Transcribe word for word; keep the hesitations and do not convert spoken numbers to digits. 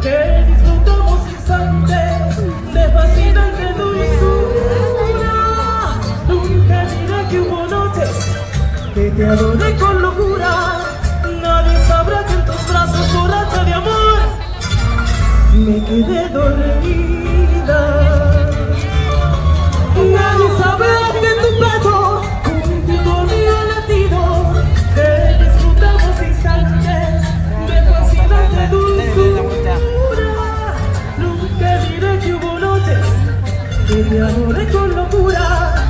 que disfrutamos instantes de fascinante dulzura. Nunca diré que hubo noches que te adoré con locura. Nadie sabrá que en tus brazos borracha de amor me quedé dormida. Nadie sabrá que en tu pecho contigo mío latido, que disfrutamos instantes de fascinante dulzura. Nunca diré que hubo noches que te adoré con locura.